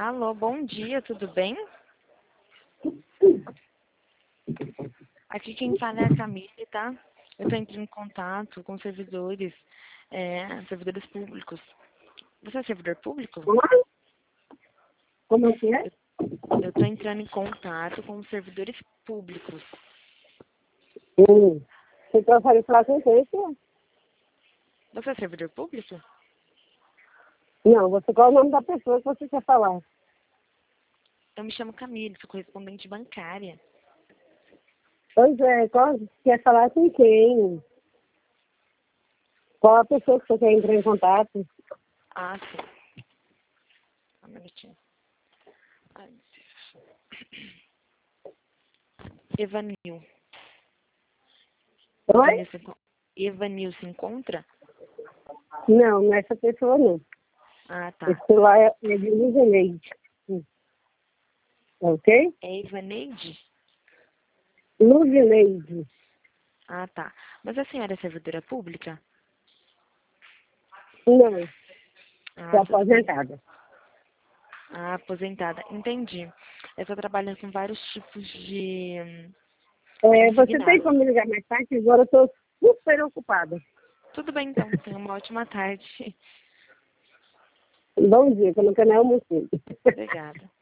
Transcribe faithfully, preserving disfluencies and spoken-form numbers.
Alô, bom dia, tudo bem? Aqui quem fala é a Camille, tá? Eu estou entrando em contato com servidores, é, servidores públicos. Você é servidor público? Como é que é? Eu estou entrando em contato com servidores públicos. Hum. Você prefere falar com quem, senhor? Você é servidor público? Não, você qual é o nome da pessoa que você quer falar? Eu me chamo Camille, sou correspondente bancária. Pois é, qual, quer falar com quem? Qual a pessoa que você quer entrar em contato? Ah, sim. Um minutinho. Ai, meu Deus. Evanil. Oi? Evanil se, enco- Evanil se encontra? Não, não é essa pessoa não. Ah, tá. Esse lá é, é de Luzineide. Hum. Ok? É Evaneide? Luzineide. Ah, tá. Mas a senhora é servidora pública? Não, Ah, estou tudo bem. aposentada. Ah, aposentada. Entendi. Eu estou trabalhando com vários tipos de, É, de você tem segnados. como me ligar mais tarde? Agora eu estou super ocupada. Tudo bem, então. Tenha uma ótima tarde. Bom dia, que eu não quero nem almoçar. Obrigada.